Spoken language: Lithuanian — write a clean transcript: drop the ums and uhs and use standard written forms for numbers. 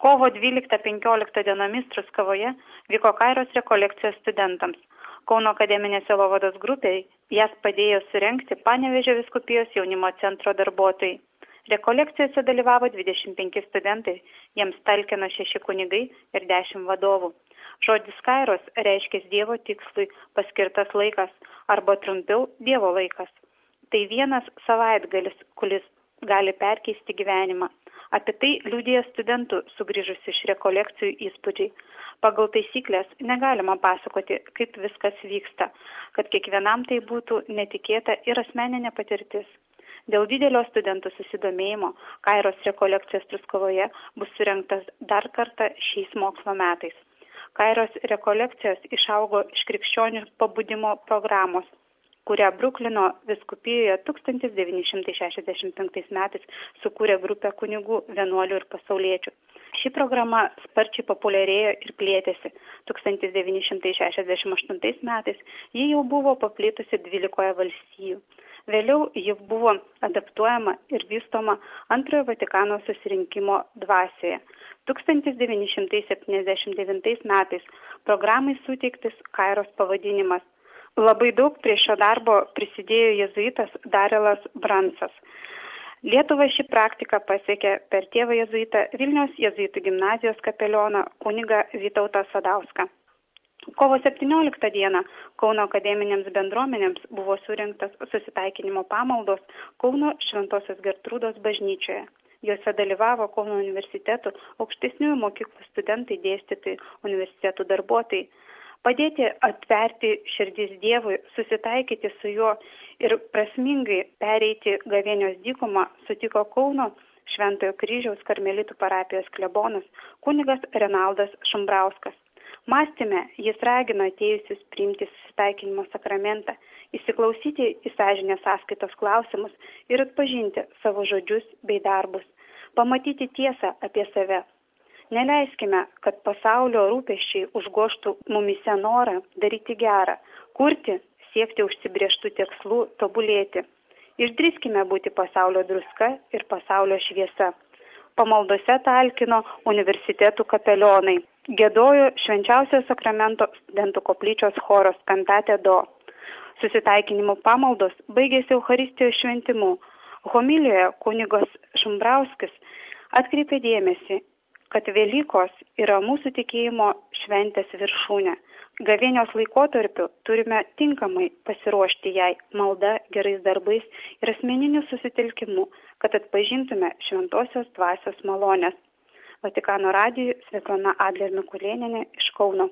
Kovo 12-15 dienomis Truskavoje vyko Kairos rekolekcijos studentams. Kauno akademinės sielovados grupiai jas padėjo surengti Panevėžio vyskupijos jaunimo centro darbuotojai. Rekolekcijose dalyvavo 25 studentai, jiems talkino 6 kunigai ir 10 vadovų. Žodis Kairos reiškia Dievo tikslui paskirtas laikas arba trumpiau Dievo laikas. Tai vienas savaitgalis, kuris gali perkeisti gyvenimą. Apie tai liudija studentų sugrįžusių iš rekolekcijų įspūdžiai. Pagal taisyklės negalima pasakoti, kaip viskas vyksta, kad kiekvienam tai būtų netikėta ir asmeninė patirtis. Dėl didelio studentų susidomėjimo Kairos rekolekcijos Truskavoje bus surengtas dar kartą šiais mokslo metais. Kairos rekolekcijos išaugo iš krikščionių pabudimo programos, kurią Bruklino vyskupijoje 1965 metais sukūrė grupė kunigų, vienuolių ir pasauliečių. Ši programa sparčiai populiarėjo ir plėtėsi. 1968 metais ji jau buvo paplitusi 12 valstijų. Vėliau ji buvo adaptuojama ir vystoma Antrojo Vatikano susirinkimo dvasioje. 1979 metais programai suteiktas Kairos pavadinimas. Labai daug prie šio darbo prisidėjo jėzuitas Darelas Bransas. Lietuvą ši praktika pasiekė per tėvą jėzuitą Vilniaus jėzuitų gimnazijos kapelioną kunigą Vytautą Sadauską. Kovo 17 dieną Kauno akademinėms bendruomenėms buvo surinktas susitaikinimo pamaldos Kauno Šventosios Gertrūdos bažnyčioje. Jose dalyvavo Kauno universitetų aukštesniųjų mokyklų studentai, dėstytojai, universitetų darbuotojai. Padėti atverti širdis Dievui, susitaikyti su juo ir prasmingai pereiti gavėnios dykumą sutiko Kauno Šventojo Kryžiaus karmelitų parapijos klebonas kunigas Renaldas Šumbrauskas. Mąstyme jis ragino atėjusius priimti susitaikinimo sakramentą, įsiklausyti į sąžinės sąskaitos klausimus ir atpažinti savo žodžius bei darbus, pamatyti tiesą apie save. Neleiskime, kad pasaulio rūpesčiai užgoštų mumise norą daryti gerą, kurti, siekti užsibrėžtų tikslų, tobulėti. Išdrįskime būti pasaulio druska ir pasaulio šviesa. Pamaldose talkino universitetų kapelionai. Giedojo Švenčiausiojo sakramento studentų koplyčios choros kantate Do. Susitaikinimo pamaldos baigėsi Eucharistijos šventimu. Homilijoje kunigas Šumbrauskis atkreipė dėmesį, kad Velykos yra mūsų tikėjimo šventės viršūnė. Gavėnios laikotarpiu turime tinkamai pasiruošti jai malda, gerais darbais ir asmeniniu susitelkimu, kad atpažintume šventosios dvasios malonės. Vatikano radijui Svetlana Adler Mikulėnienė iš Kauno.